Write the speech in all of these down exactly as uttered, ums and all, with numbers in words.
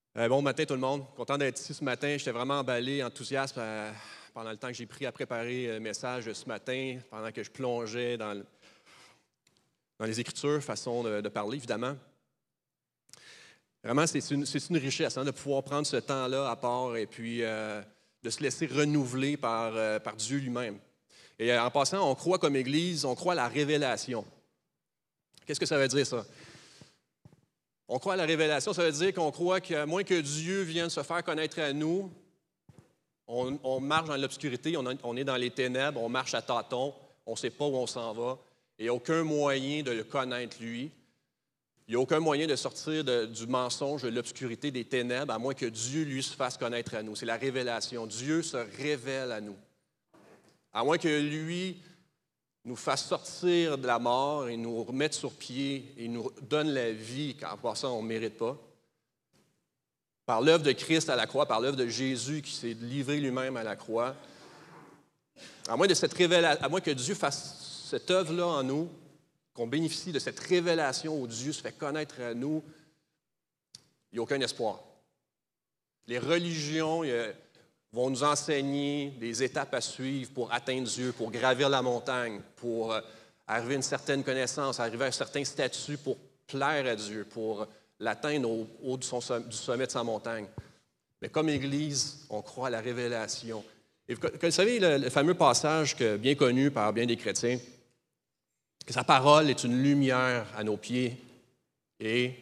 Euh, bon matin tout le monde. Content d'être ici ce matin. J'étais vraiment emballé, enthousiaste euh, pendant le temps que j'ai pris à préparer le message ce matin, pendant que je plongeais dans, le- dans les Écritures, façon de, de parler évidemment. Vraiment, c'est une, c'est une richesse hein, de pouvoir prendre ce temps-là à part et puis euh, de se laisser renouveler par, euh, par Dieu lui-même. Et euh, en passant, on croit comme Église, on croit à la révélation. Qu'est-ce que ça veut dire ça? On croit à la révélation, ça veut dire qu'on croit qu'à moins que Dieu vienne se faire connaître à nous, on, on marche dans l'obscurité, on, on est dans les ténèbres, on marche à tâtons, on ne sait pas où on s'en va. Il n'y a aucun moyen de le connaître, lui. Il n'y a aucun moyen de sortir de- du mensonge, de l'obscurité, des ténèbres, à moins que Dieu, lui, se fasse connaître à nous. C'est la révélation. Dieu se révèle à nous. À moins que lui nous fasse sortir de la mort et nous remette sur pied et nous donne la vie, quand par ça, on ne mérite pas. Par l'œuvre de Christ à la croix, par l'œuvre de Jésus qui s'est livré lui-même à la croix, à moins, de cette révélation, à moins que Dieu fasse cette œuvre-là en nous, qu'on bénéficie de cette révélation où Dieu se fait connaître à nous, il n'y a aucun espoir. Les religions euh, vont nous enseigner des étapes à suivre pour atteindre Dieu, pour gravir la montagne, pour euh, arriver à une certaine connaissance, arriver à un certain statut pour plaire à Dieu, pour l'atteindre au haut du, son, du sommet de sa montagne. Mais comme Église, on croit à la révélation. Et vous, vous savez, le, le fameux passage que, bien connu par bien des chrétiens, que sa parole est une lumière à nos pieds et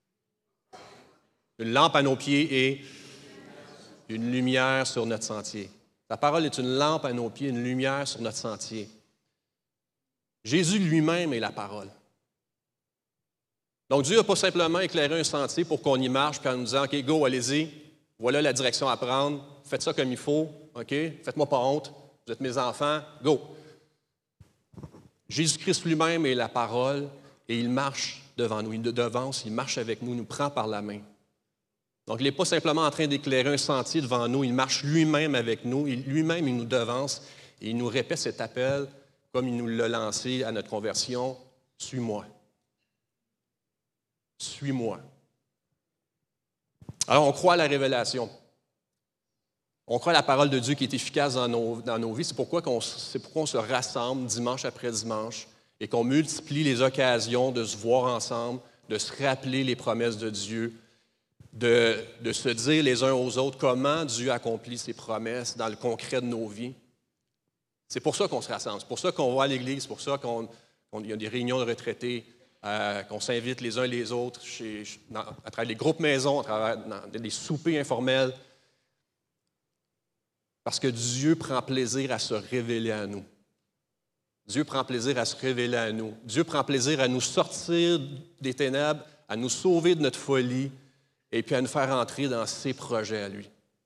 une lampe à nos pieds et une lumière sur notre sentier. Sa parole est une lampe à nos pieds, une lumière sur notre sentier. Jésus lui-même est la parole. Donc Dieu n'a pas simplement éclairé un sentier pour qu'on y marche, puis en nous disant, OK, go, allez-y, voilà la direction à prendre, faites ça comme il faut, OK, faites-moi pas honte, vous êtes mes enfants, go. Jésus-Christ lui-même est la parole et il marche devant nous, il nous devance, il marche avec nous, il nous prend par la main. Donc, il n'est pas simplement en train d'éclairer un sentier devant nous, il marche lui-même avec nous, il- lui-même il nous devance et il nous répète cet appel comme il nous l'a lancé à notre conversion, « Suis-moi. Suis-moi. » Alors, on croit à la révélation. On croit à la parole de Dieu qui est efficace dans nos, dans nos vies. C'est pourquoi, qu'on, c'est pourquoi on se rassemble dimanche après dimanche et qu'on multiplie les occasions de se voir ensemble, de se rappeler les promesses de Dieu, de, de se dire les uns aux autres comment Dieu accomplit ses promesses dans le concret de nos vies. C'est pour ça qu'on se rassemble. C'est pour ça qu'on va à l'Église. C'est pour ça qu'on, qu'on y a des réunions de retraités, euh, qu'on s'invite les uns les autres chez, dans, à travers les groupes maisons, à travers dans, des soupers informels. Parce que Dieu prend plaisir à se révéler à nous. Dieu prend plaisir à se révéler à nous. Dieu prend plaisir à nous sortir des ténèbres, à nous sauver de notre folie et puis à nous faire entrer dans ses projets à lui.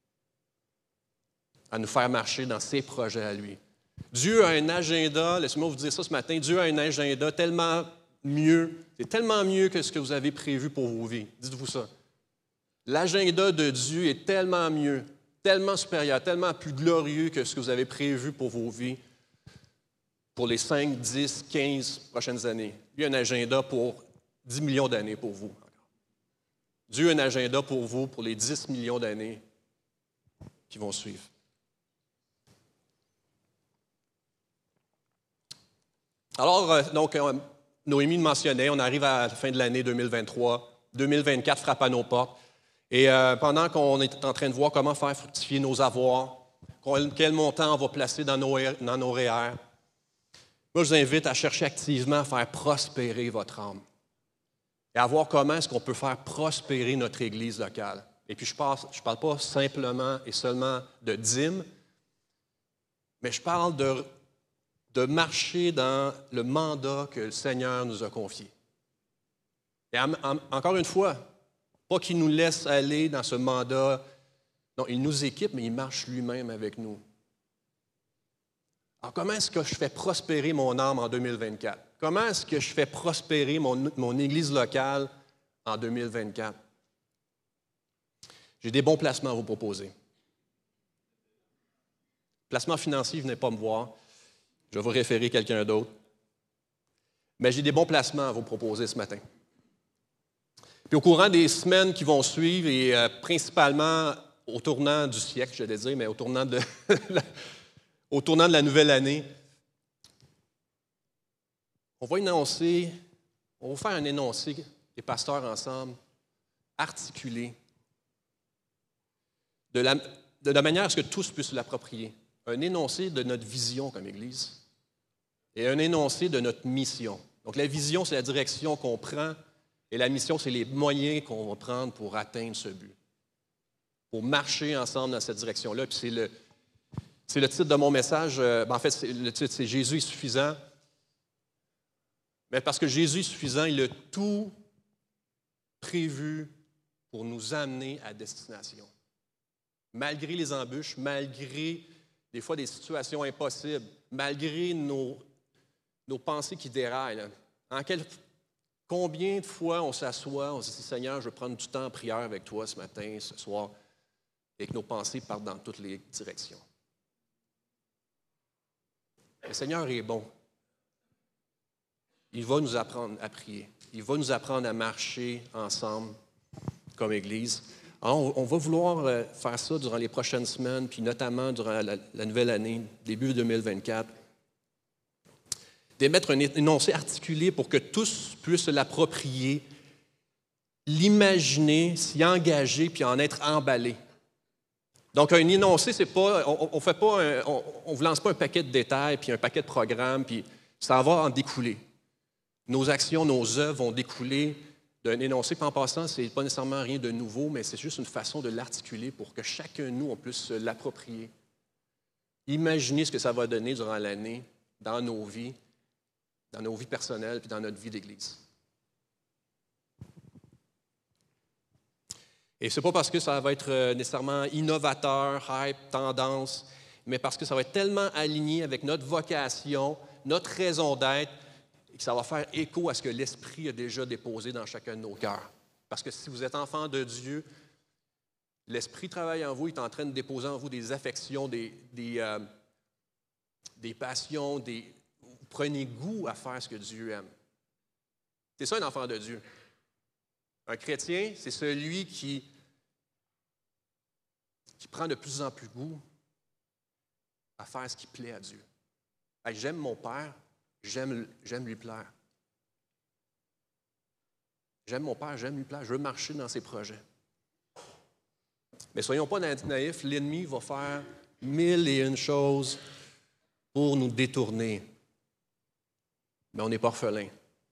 À nous faire marcher dans ses projets à lui. Dieu a un agenda, laissez-moi vous dire ça ce matin, Dieu a un agenda tellement mieux, c'est tellement mieux que ce que vous avez prévu pour vos vies. Dites-vous ça. L'agenda de Dieu est tellement mieux, tellement supérieur, tellement plus glorieux que ce que vous avez prévu pour vos vies pour les cinq, dix, quinze prochaines années. Lui a un agenda pour dix millions d'années pour vous. Dieu a un agenda pour vous pour les dix millions d'années qui vont suivre. Alors, euh, donc, euh, Noémie le mentionnait, on arrive à la fin de l'année deux mille vingt-trois. deux mille vingt-quatre frappe à nos portes. Et euh, pendant qu'on est en train de voir comment faire fructifier nos avoirs, quel montant on va placer dans nos, dans nos R E E R, moi, je vous invite à chercher activement à faire prospérer votre âme et à voir comment est-ce qu'on peut faire prospérer notre Église locale. Et puis, je ne je parle pas simplement et seulement de dîmes, mais je parle de, de marcher dans le mandat que le Seigneur nous a confié. Et en, en, encore une fois, pas qu'il nous laisse aller dans ce mandat. Non, il nous équipe, mais il marche lui-même avec nous. Alors, comment est-ce que je fais prospérer mon âme en deux mille vingt-quatre? Comment est-ce que je fais prospérer mon, mon Église locale en deux mille vingt-quatre? J'ai des bons placements à vous proposer. Placement financier, venez pas me voir. Je vais vous référer quelqu'un d'autre. Mais j'ai des bons placements à vous proposer ce matin. Puis au courant des semaines qui vont suivre, et euh, principalement au tournant du siècle, je vais dire, mais au tournant de, au tournant de la nouvelle année, on va énoncer, on va faire un énoncé, les pasteurs ensemble, articulé, de la, de la manière à ce que tous puissent l'approprier. Un énoncé de notre vision comme Église et un énoncé de notre mission. Donc la vision, c'est la direction qu'on prend et la mission, c'est les moyens qu'on va prendre pour atteindre ce but, pour marcher ensemble dans cette direction-là. Puis c'est le, c'est le titre de mon message. Euh, ben en fait, c'est, le titre, c'est « Jésus est suffisant ». Mais parce que Jésus est suffisant, il a tout prévu pour nous amener à destination. Malgré les embûches, malgré des fois des situations impossibles, malgré nos, nos pensées qui déraillent. Là. En quel, combien de fois on s'assoit, on se dit « Seigneur, je veux prendre du temps en prière avec toi ce matin, ce soir », et que nos pensées partent dans toutes les directions. Le Seigneur est bon. Il va nous apprendre à prier. Il va nous apprendre à marcher ensemble comme Église. Alors, on va vouloir faire ça durant les prochaines semaines, puis notamment durant la, la nouvelle année, début deux mille vingt-quatre. D'émettre un énoncé articulé pour que tous puissent l'approprier, l'imaginer, s'y engager, puis en être emballés. Donc, un énoncé, c'est pas, on ne fait pas, un, on, on vous lance pas un paquet de détails, puis un paquet de programmes, puis ça va en découler. Nos actions, nos œuvres vont découler d'un énoncé. Puis en passant, ce n'est pas nécessairement rien de nouveau, mais c'est juste une façon de l'articuler pour que chacun de nous, on puisse se l'approprier. Imaginez ce que ça va donner durant l'année dans nos vies, dans nos vies personnelles, puis dans notre vie d'Église. Et ce n'est pas parce que ça va être nécessairement innovateur, hype, tendance, mais parce que ça va être tellement aligné avec notre vocation, notre raison d'être, et que ça va faire écho à ce que l'Esprit a déjà déposé dans chacun de nos cœurs. Parce que si vous êtes enfant de Dieu, l'Esprit travaille en vous, il est en train de déposer en vous des affections, des, des, euh, des passions, des... vous prenez goût à faire ce que Dieu aime. C'est ça un enfant de Dieu. Un chrétien, c'est celui qui, qui prend de plus en plus goût à faire ce qui plaît à Dieu. Hey, j'aime mon Père. J'aime, j'aime lui plaire. J'aime mon Père, j'aime lui plaire. Je veux marcher dans ses projets. Mais soyons pas naïfs, l'ennemi va faire mille et une choses pour nous détourner. Mais on n'est pas orphelin.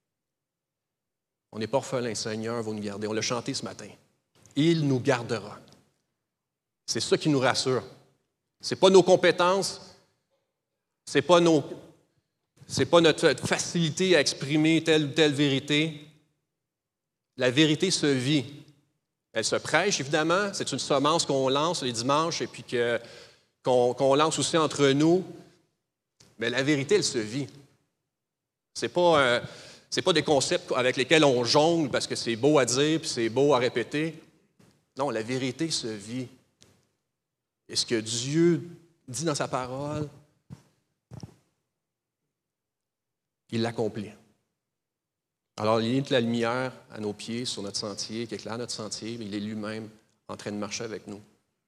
On n'est pas orphelin. Le Seigneur va nous garder. On l'a chanté ce matin. Il nous gardera. C'est ça qui nous rassure. Ce n'est pas nos compétences, ce n'est pas nos... Ce n'est pas notre facilité à exprimer telle ou telle vérité. La vérité se vit. Elle se prêche, évidemment. C'est une semence qu'on lance les dimanches et puis que, qu'on, qu'on lance aussi entre nous. Mais la vérité, elle se vit. Ce n'est pas, euh, c'est pas des concepts avec lesquels on jongle parce que c'est beau à dire puis c'est beau à répéter. Non, la vérité se vit. Et ce que Dieu dit dans sa parole, il l'accomplit. Alors, il est la lumière à nos pieds, sur notre sentier, qui éclaire notre sentier, mais il est lui-même en train de marcher avec nous.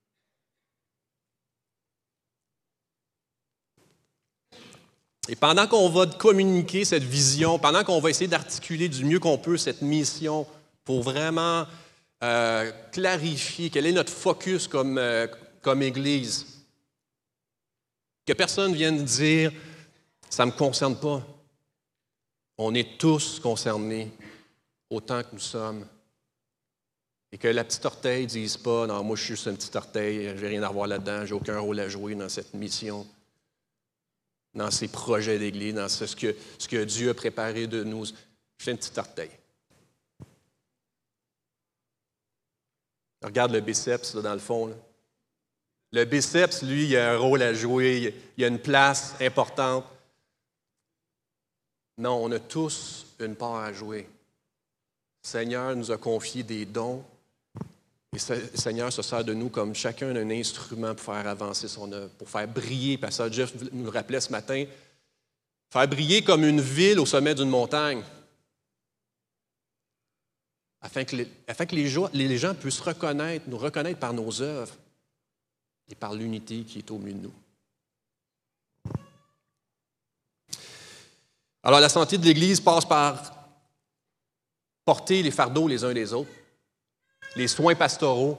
Et pendant qu'on va communiquer cette vision, pendant qu'on va essayer d'articuler du mieux qu'on peut cette mission pour vraiment euh, clarifier quel est notre focus comme, euh, comme Église, que personne vienne dire « ça ne me concerne pas ». On est tous concernés autant que nous sommes. Et que la petite orteille ne dise pas « Non, moi, je suis juste une petite orteille, je n'ai rien à voir là-dedans, je n'ai aucun rôle à jouer dans cette mission, dans ces projets d'Église, dans ce que, ce que Dieu a préparé de nous. Je suis une petite orteille. » Regarde le biceps, là, dans le fond. Là. Le biceps, lui, il a un rôle à jouer, il a une place importante. Non, on a tous une part à jouer. Le Seigneur nous a confié des dons et le Seigneur se sert de nous comme chacun un instrument pour faire avancer son œuvre, pour faire briller. Pasteur Jeff nous le rappelait ce matin, faire briller comme une ville au sommet d'une montagne. afin que les, afin que les gens, les gens puissent reconnaître, nous reconnaître par nos œuvres et par l'unité qui est au milieu de nous. Alors, la santé de l'Église passe par porter les fardeaux les uns des autres, les soins pastoraux.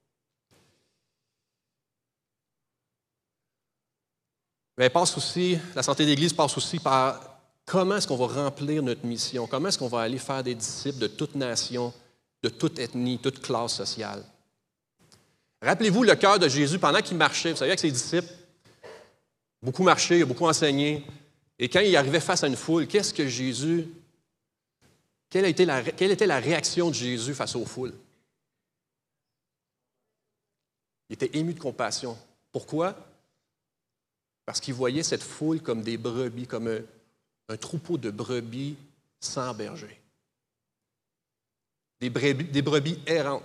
Mais elle passe aussi, la santé de l'Église passe aussi par comment est-ce qu'on va remplir notre mission, comment est-ce qu'on va aller faire des disciples de toute nation, de toute ethnie, toute classe sociale. Rappelez-vous le cœur de Jésus pendant qu'il marchait, vous savez, avec ses disciples, beaucoup marché, beaucoup enseigné, et quand il arrivait face à une foule, qu'est-ce que Jésus, quelle était la, quelle était la réaction de Jésus face aux foules? Il était ému de compassion. Pourquoi? Parce qu'il voyait cette foule comme des brebis, comme un, un troupeau de brebis sans berger. Des brebis, des brebis errantes.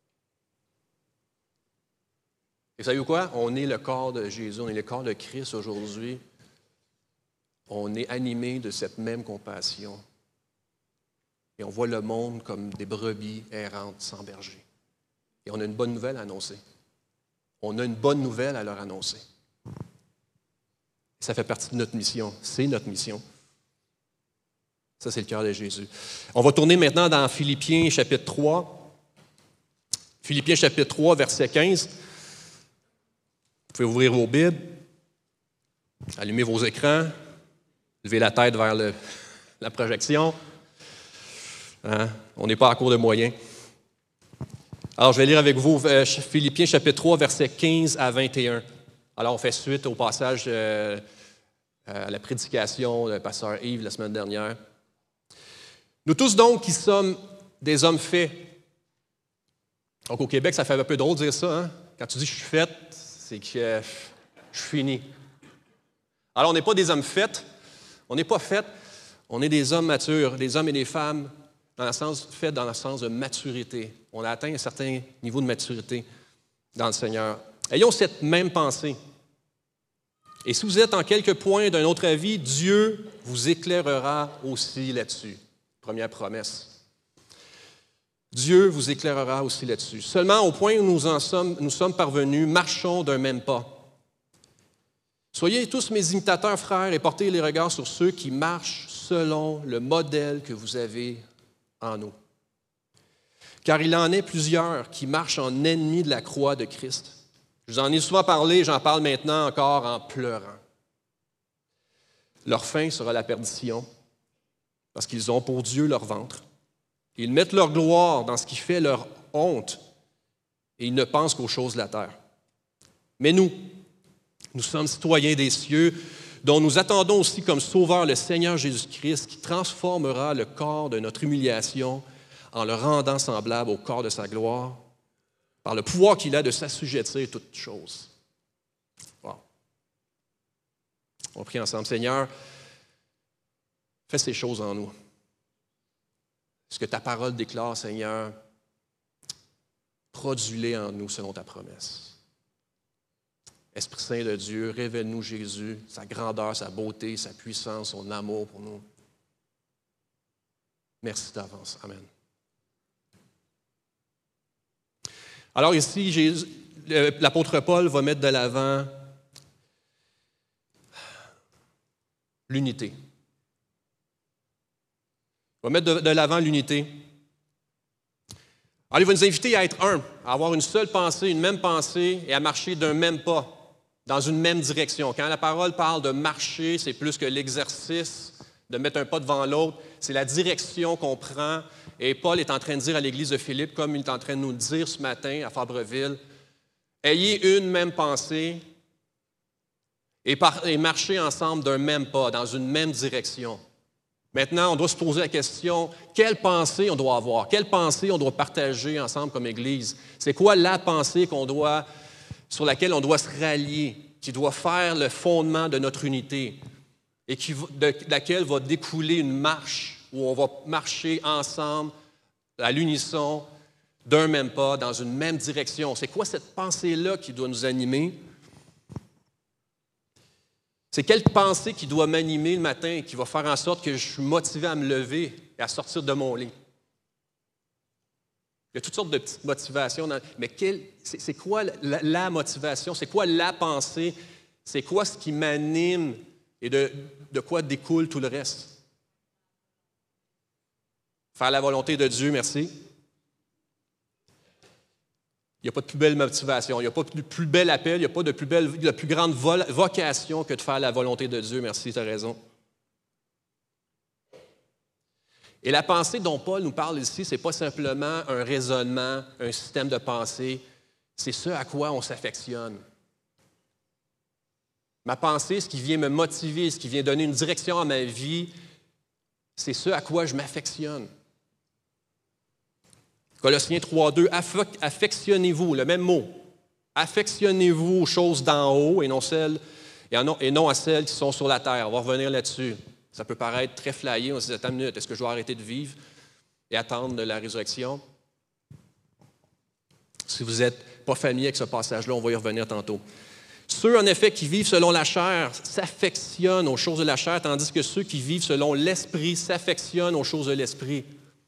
Et vous savez quoi? On est le corps de Jésus, on est le corps de Christ aujourd'hui. On est animé de cette même compassion. Et on voit le monde comme des brebis errantes sans berger. Et on a une bonne nouvelle à annoncer. On a une bonne nouvelle à leur annoncer. Ça fait partie de notre mission. C'est notre mission. Ça, c'est le cœur de Jésus. On va tourner maintenant dans Philippiens chapitre trois. Philippiens chapitre trois, verset quinze. Vous pouvez ouvrir vos Bibles, allumer vos écrans, lever la tête vers le, la projection. Hein? On n'est pas à court de moyens. Alors, je vais lire avec vous euh, Philippiens chapitre trois, versets quinze à vingt et un. Alors, on fait suite au passage euh, à la prédication du pasteur Yves la semaine dernière. Nous tous donc qui sommes des hommes faits. Donc, au Québec, ça fait un peu drôle de dire ça. Hein? Quand tu dis « je suis fait », c'est que euh, je suis fini. Alors, on n'est pas des hommes faits. On n'est pas faits. On est des hommes matures, des hommes et des femmes dans le sens, faits dans le sens de maturité. On a atteint un certain niveau de maturité dans le Seigneur. Ayons cette même pensée. Et si vous êtes en quelques points d'un autre avis, Dieu vous éclairera aussi là-dessus. Première promesse. Dieu vous éclairera aussi là-dessus. Seulement au point où nous en sommes, nous sommes parvenus, marchons d'un même pas. Soyez tous mes imitateurs, frères, et portez les regards sur ceux qui marchent selon le modèle que vous avez en nous. Car il en est plusieurs qui marchent en ennemis de la croix de Christ. Je vous en ai souvent parlé, j'en parle maintenant encore en pleurant. Leur fin sera la perdition, parce qu'ils ont pour Dieu leur ventre. Ils mettent leur gloire dans ce qui fait leur honte, et ils ne pensent qu'aux choses de la terre. Mais nous, nous sommes citoyens des cieux, dont nous attendons aussi comme sauveur le Seigneur Jésus-Christ, qui transformera le corps de notre humiliation en le rendant semblable au corps de sa gloire, par le pouvoir qu'il a de s'assujettir toutes choses. Wow. On prie ensemble. Seigneur, fais ces choses en nous. Ce que ta parole déclare, Seigneur, produis-les en nous selon ta promesse. Esprit Saint de Dieu, révèle-nous Jésus, sa grandeur, sa beauté, sa puissance, son amour pour nous. Merci d'avance. Amen. Alors ici, Jésus, l'apôtre Paul va mettre de l'avant l'unité. Il va mettre de, de l'avant l'unité. Alors, il va nous inviter à être un, à avoir une seule pensée, une même pensée et à marcher d'un même pas, dans une même direction. Quand la parole parle de marcher, c'est plus que l'exercice de mettre un pas devant l'autre, c'est la direction qu'on prend. Et Paul est en train de dire à l'Église de Philippe, comme il est en train de nous le dire ce matin à Fabreville, ayez une même pensée et, par, et marchez ensemble d'un même pas, dans une même direction. Maintenant, on doit se poser la question, quelle pensée on doit avoir? Quelle pensée on doit partager ensemble comme Église? C'est quoi la pensée qu'on doit, sur laquelle on doit se rallier, qui doit faire le fondement de notre unité et qui, de laquelle va découler une marche où on va marcher ensemble, à l'unisson, d'un même pas, dans une même direction. C'est quoi cette pensée-là qui doit nous animer? C'est quelle pensée qui doit m'animer le matin et qui va faire en sorte que je suis motivé à me lever et à sortir de mon lit? Il y a toutes sortes de petites motivations. Dans, mais quelle, c'est, c'est quoi la, la motivation? C'est quoi la pensée? C'est quoi ce qui m'anime et de, de quoi découle tout le reste? Faire la volonté de Dieu, merci. Il n'y a pas de plus belle motivation, il n'y a pas de plus bel appel, il n'y a pas de plus belle, de plus grande vocation que de faire la volonté de Dieu. Merci, tu as raison. Et la pensée dont Paul nous parle ici, ce n'est pas simplement un raisonnement, un système de pensée, c'est ce à quoi on s'affectionne. Ma pensée, ce qui vient me motiver, ce qui vient donner une direction à ma vie, c'est ce à quoi je m'affectionne. Colossiens trois deux, affectionnez-vous, le même mot. Affectionnez-vous aux choses d'en haut et non, celles, et, non, et non à celles qui sont sur la terre. On va revenir là-dessus. Ça peut paraître très flyé. On se dit, attends une minute, est-ce que je dois arrêter de vivre et attendre de la résurrection? Si vous n'êtes pas familier avec ce passage-là, on va y revenir tantôt. Ceux, en effet, qui vivent selon la chair s'affectionnent aux choses de la chair, tandis que ceux qui vivent selon l'esprit s'affectionnent aux choses de l'esprit.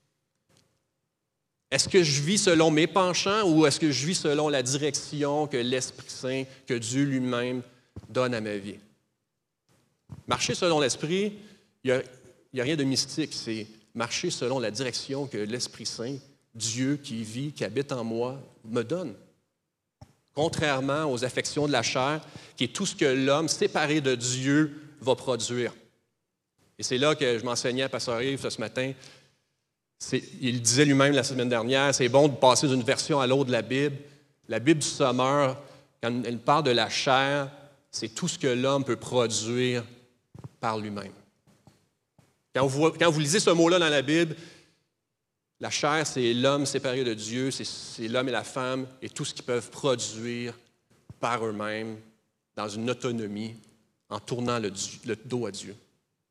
Est-ce que je vis selon mes penchants ou est-ce que je vis selon la direction que l'Esprit Saint, que Dieu lui-même donne à ma vie? Marcher selon l'Esprit, il n'y a, a rien de mystique. C'est marcher selon la direction que l'Esprit Saint, Dieu qui vit, qui habite en moi, me donne. Contrairement aux affections de la chair, qui est tout ce que l'homme séparé de Dieu va produire. Et c'est là que je m'enseignais à Pasteur Yves ce matin. C'est, il disait lui-même la semaine dernière, c'est bon de passer d'une version à l'autre de la Bible. La Bible du Sommeur, quand elle parle de la chair, c'est tout ce que l'homme peut produire par lui-même. Quand vous, quand vous lisez ce mot-là dans la Bible, la chair, c'est l'homme séparé de Dieu, c'est, c'est l'homme et la femme et tout ce qu'ils peuvent produire par eux-mêmes dans une autonomie en tournant le, le dos à Dieu.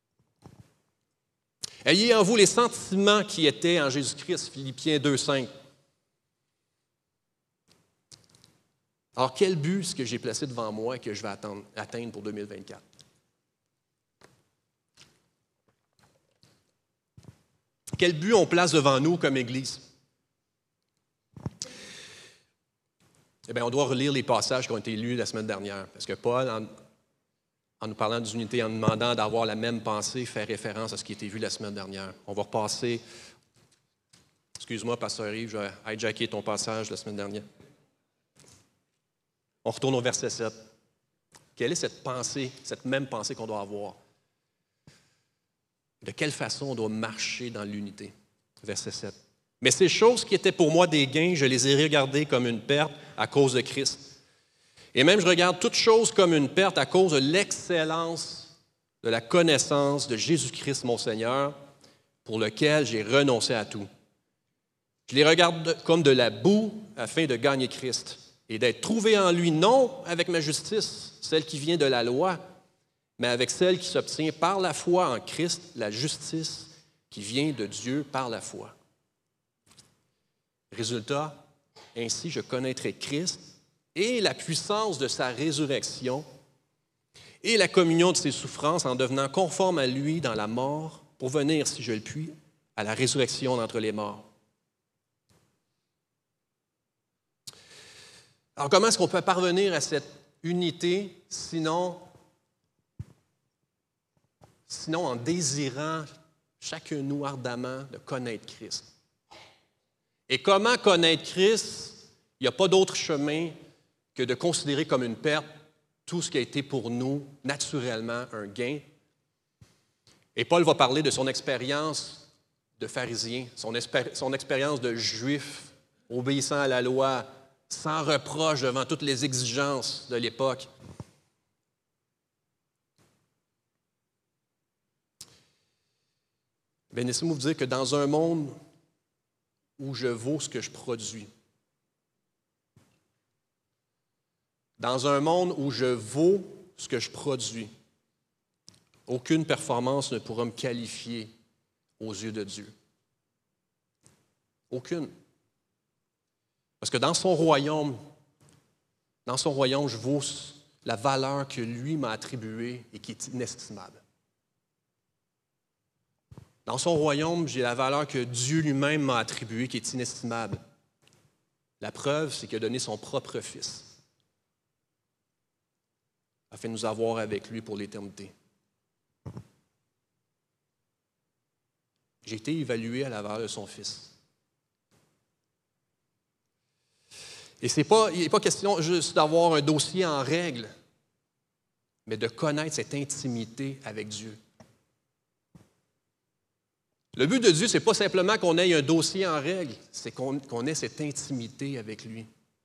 Ayez en vous les sentiments qui étaient en Jésus-Christ, Philippiens deux cinq. Alors, quel but est-ce que j'ai placé devant moi et que je vais attendre, atteindre pour deux mille vingt-quatre? Quel but on place devant nous comme Église? Eh bien, on doit relire les passages qui ont été lus la semaine dernière, parce que Paul, en, en nous parlant d'unité, en nous demandant d'avoir la même pensée, fait référence à ce qui a été vu la semaine dernière. On va repasser. Excuse-moi, Pasteur Yves, je vais hijacker ton passage de la semaine dernière. On retourne au verset sept. Quelle est cette pensée, cette même pensée qu'on doit avoir? De quelle façon on doit marcher dans l'unité? Verset sept. Mais ces choses qui étaient pour moi des gains, je les ai regardées comme une perte à cause de Christ. Et même je regarde toutes choses comme une perte à cause de l'excellence de la connaissance de Jésus-Christ, mon Seigneur, pour lequel j'ai renoncé à tout. Je les regarde comme de la boue afin de gagner Christ et d'être trouvé en lui, non avec ma justice, celle qui vient de la loi, mais avec celle qui s'obtient par la foi en Christ, la justice qui vient de Dieu par la foi. Résultat, ainsi je connaîtrai Christ et la puissance de sa résurrection et la communion de ses souffrances en devenant conforme à lui dans la mort pour venir, si je le puis, à la résurrection d'entre les morts. Alors, comment est-ce qu'on peut parvenir à cette unité, sinon, sinon en désirant chacun de nous ardemment de connaître Christ? Et comment connaître Christ? Il n'y a pas d'autre chemin que de considérer comme une perte tout ce qui a été pour nous naturellement un gain. Et Paul va parler de son expérience de pharisien, son, espé- son expérience de juif, obéissant à la loi, sans reproche devant toutes les exigences de l'époque. Bien, laissez-moi vous dire que dans un monde où je vaux ce que je produis, dans un monde où je vaux ce que je produis, aucune performance ne pourra me qualifier aux yeux de Dieu. Aucune. Parce que dans son royaume, dans son royaume, je vaux la valeur que lui m'a attribuée et qui est inestimable. Dans son royaume, j'ai la valeur que Dieu lui-même m'a attribuée, qui est inestimable. La preuve, c'est qu'il a donné son propre Fils afin de nous avoir avec lui pour l'éternité. J'ai été évalué à la valeur de son Fils. Et c'est pas, il n'est pas question juste d'avoir un dossier en règle, mais de connaître cette intimité avec Dieu. Le but de Dieu, ce n'est pas simplement qu'on ait un dossier en règle, c'est qu'on, qu'on ait cette intimité avec lui.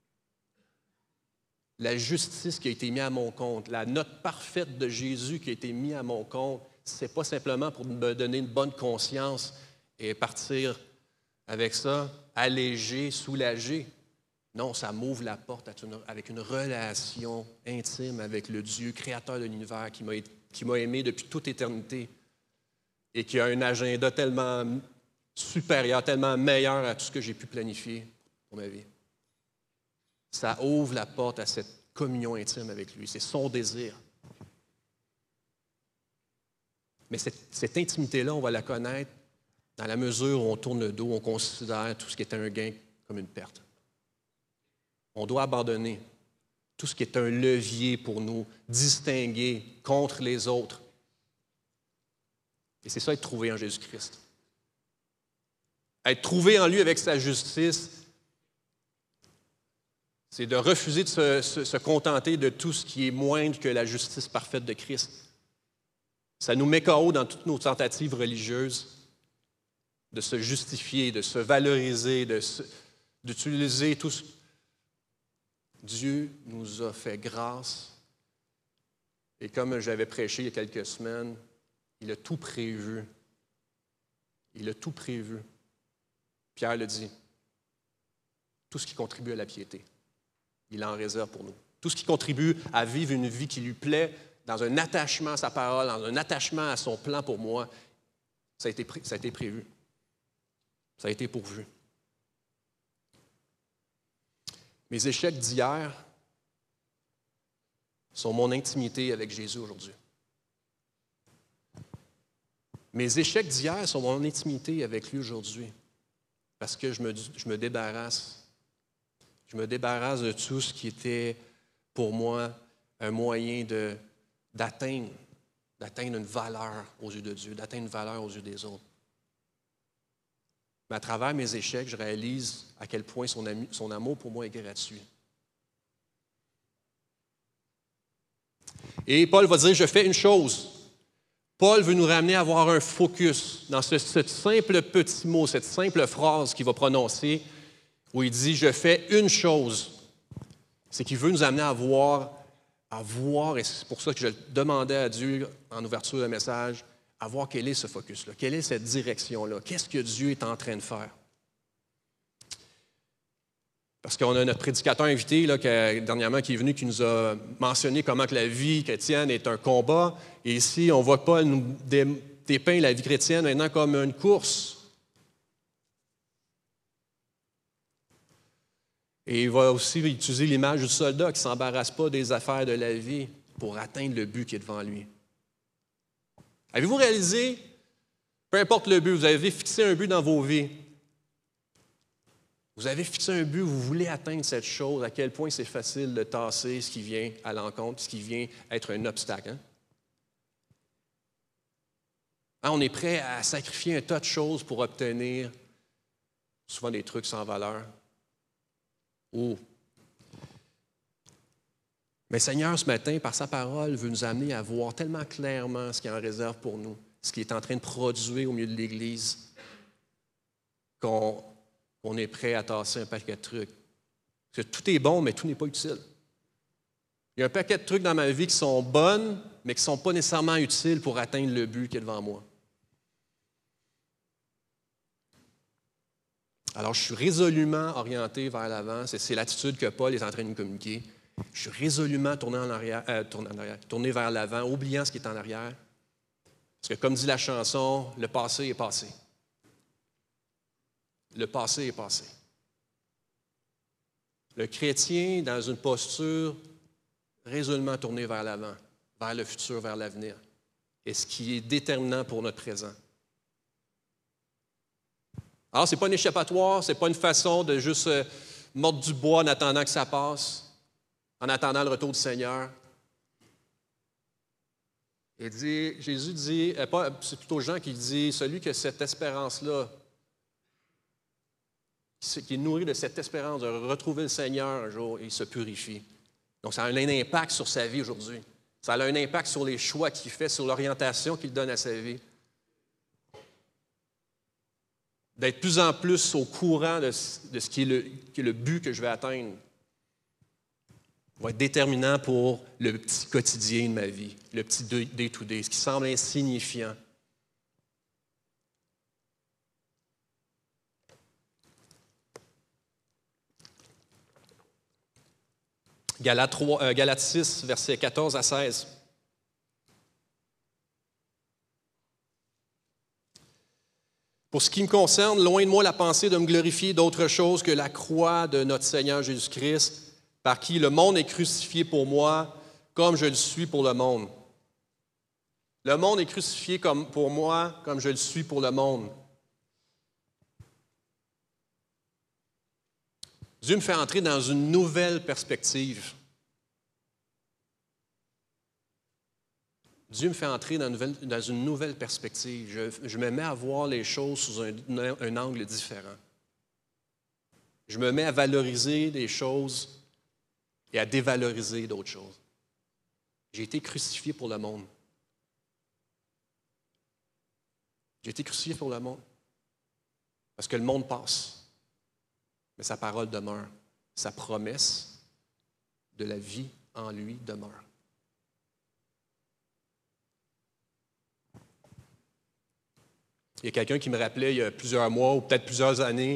La justice qui a été mise à mon compte, la note parfaite de Jésus qui a été mise à mon compte, ce n'est pas simplement pour me donner une bonne conscience et partir avec ça, allégé, soulagé. Non, ça m'ouvre la porte avec une relation intime avec le Dieu, créateur de l'univers, qui m'a, qui m'a aimé depuis toute éternité et qui a un agenda tellement supérieur, tellement meilleur à tout ce que j'ai pu planifier pour ma vie. Ça ouvre la porte à cette communion intime avec lui. C'est son désir. Mais cette, cette intimité-là, on va la connaître dans la mesure où on tourne le dos, on considère tout ce qui est un gain comme une perte. On doit abandonner tout ce qui est un levier pour nous distinguer contre les autres. Et c'est ça, être trouvé en Jésus-Christ. Être trouvé en lui avec sa justice, c'est de refuser de se, se, se contenter de tout ce qui est moindre que la justice parfaite de Christ. Ça nous met K O dans toutes nos tentatives religieuses de se justifier, de se valoriser, de se, d'utiliser tout ce... Dieu nous a fait grâce. Et comme j'avais prêché il y a quelques semaines, il a tout prévu. Il a tout prévu. Pierre le dit. Tout ce qui contribue à la piété, il en réserve pour nous. Tout ce qui contribue à vivre une vie qui lui plaît, dans un attachement à sa parole, dans un attachement à son plan pour moi, ça a été, ça a été prévu. Ça a été pourvu. Mes échecs d'hier sont mon intimité avec Jésus aujourd'hui. Mes échecs d'hier sont mon intimité avec lui aujourd'hui. Parce que je me, je me débarrasse. Je me débarrasse de tout ce qui était pour moi un moyen de, d'atteindre, d'atteindre une valeur aux yeux de Dieu, d'atteindre une valeur aux yeux des autres. Mais à travers mes échecs, je réalise à quel point son, ami, son amour pour moi est gratuit. Et Paul va dire, je fais une chose. Paul veut nous ramener à avoir un focus dans ce, ce simple petit mot, cette simple phrase qu'il va prononcer, où il dit, je fais une chose. C'est qu'il veut nous amener à voir, à voir, et c'est pour ça que je demandais à Dieu en ouverture de message, à voir quel est ce focus-là, quelle est cette direction-là, qu'est-ce que Dieu est en train de faire. Parce qu'on a notre prédicateur invité, là, qui a, dernièrement, qui est venu, qui nous a mentionné comment que la vie chrétienne est un combat. Et ici, on voit Paul nous dépeint la vie chrétienne maintenant comme une course. Et il va aussi utiliser l'image du soldat qui ne s'embarrasse pas des affaires de la vie pour atteindre le but qui est devant lui. Avez-vous réalisé, peu importe le but, vous avez fixé un but dans vos vies. Vous avez fixé un but, vous voulez atteindre cette chose, à quel point c'est facile de tasser ce qui vient à l'encontre, ce qui vient être un obstacle. Hein? Hein, on est prêt à sacrifier un tas de choses pour obtenir souvent des trucs sans valeur. Oh. Mais Seigneur, ce matin, par sa parole, veut nous amener à voir tellement clairement ce qu'il en réserve pour nous, ce qu'il est en train de produire au milieu de l'Église, qu'on on est prêt à tasser un paquet de trucs. Parce que tout est bon, mais tout n'est pas utile. Il y a un paquet de trucs dans ma vie qui sont bonnes, mais qui ne sont pas nécessairement utiles pour atteindre le but qui est devant moi. Alors, je suis résolument orienté vers l'avant. C'est, c'est l'attitude que Paul est en train de nous communiquer. Je suis résolument tourné en arrière, euh, tourné en arrière, tourné vers l'avant, oubliant ce qui est en arrière. Parce que, comme dit la chanson, le passé est passé. Le passé est passé. Le chrétien, dans une posture résolument tournée vers l'avant, vers le futur, vers l'avenir, est ce qui est déterminant pour notre présent. Alors, ce n'est pas un échappatoire, ce n'est pas une façon de juste mordre du bois en attendant que ça passe, en attendant le retour du Seigneur. Il dit, Jésus dit, c'est plutôt Jean qui dit, celui qui a cette espérance-là, qui est nourri de cette espérance de retrouver le Seigneur un jour, il se purifie. Donc, ça a un impact sur sa vie aujourd'hui. Ça a un impact sur les choix qu'il fait, sur l'orientation qu'il donne à sa vie. D'être plus en plus au courant de, de ce qui est, le, qui est le but que je vais atteindre va être déterminant pour le petit quotidien de ma vie, le petit day-to-day, ce qui semble insignifiant. Galates, trois, euh, Galates six, versets quatorze à seize. Pour ce qui me concerne, loin de moi la pensée de me glorifier d'autre chose que la croix de notre Seigneur Jésus-Christ, par qui le monde est crucifié pour moi, comme je le suis pour le monde. Le monde est crucifié comme pour moi, comme je le suis pour le monde. Dieu me fait entrer dans une nouvelle perspective. Dieu me fait entrer dans une nouvelle, dans une nouvelle perspective. Je, je me mets à voir les choses sous un, un angle différent. Je me mets à valoriser des choses et à dévaloriser d'autres choses. J'ai été crucifié pour le monde. J'ai été crucifié pour le monde. Parce que le monde passe. Mais sa parole demeure. Sa promesse de la vie en lui demeure. Il y a quelqu'un qui me rappelait il y a plusieurs mois ou peut-être plusieurs années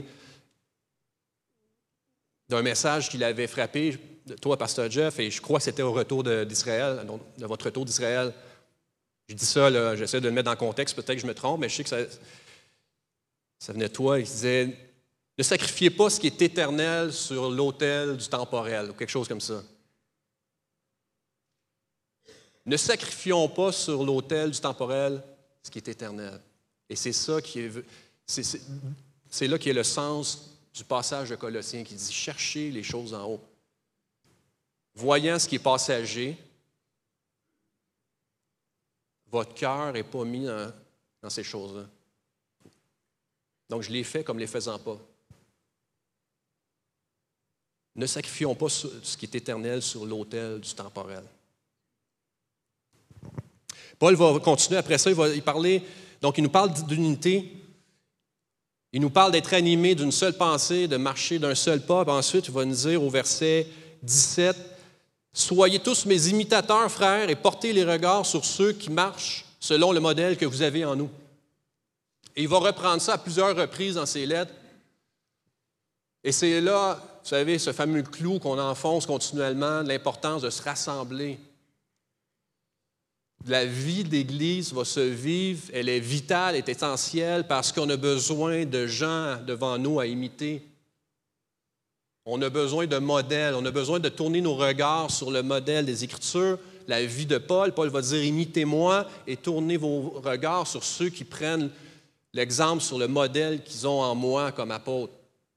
d'un message qui l'avait frappé, toi, Pasteur Jeff, et je crois que c'était au retour de, d'Israël, de votre retour d'Israël. Je dis ça, là, j'essaie de le mettre dans le contexte, peut-être que je me trompe, mais je sais que ça, ça venait de toi. Il disait, ne sacrifiez pas ce qui est éternel sur l'autel du temporel, ou quelque chose comme ça. Ne sacrifions pas sur l'autel du temporel ce qui est éternel. Et c'est ça qui est, c'est, c'est, c'est là qui est le sens du passage de Colossiens qui dit « Cherchez les choses en haut ». Voyant ce qui est passager, votre cœur n'est pas mis dans, dans ces choses-là. Donc, je les fais comme les faisant pas. Ne sacrifions pas ce qui est éternel sur l'autel du temporel. Paul va continuer après ça, il va y parler, donc il nous parle d'unité, il nous parle d'être animé d'une seule pensée, de marcher d'un seul pas, puis ensuite il va nous dire au verset dix-sept, « Soyez tous mes imitateurs, frères, et portez les regards sur ceux qui marchent selon le modèle que vous avez en nous. » Et il va reprendre ça à plusieurs reprises dans ses lettres. Et c'est là, vous savez, ce fameux clou qu'on enfonce continuellement, de l'importance de se rassembler. La vie d'Église va se vivre, elle est vitale, elle est essentielle parce qu'on a besoin de gens devant nous à imiter. On a besoin de modèles, on a besoin de tourner nos regards sur le modèle des Écritures, la vie de Paul. Paul va dire « Imitez-moi et tournez vos regards sur ceux qui prennent l'exemple sur le modèle qu'ils ont en moi comme apôtre. »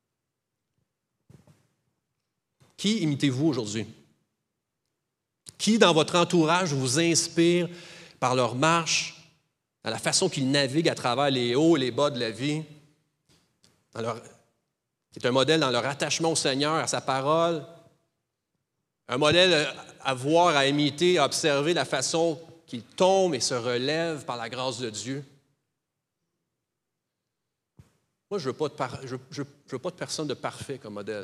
Qui imitez-vous aujourd'hui? Qui, dans votre entourage, vous inspire par leur marche, dans la façon qu'ils naviguent à travers les hauts et les bas de la vie, dans leur, qui est un modèle dans leur attachement au Seigneur, à sa parole, un modèle à voir, à imiter, à observer la façon qu'ils tombent et se relèvent par la grâce de Dieu. Moi, je ne veux pas de par, je, je, je veux pas de personne de parfait comme modèle.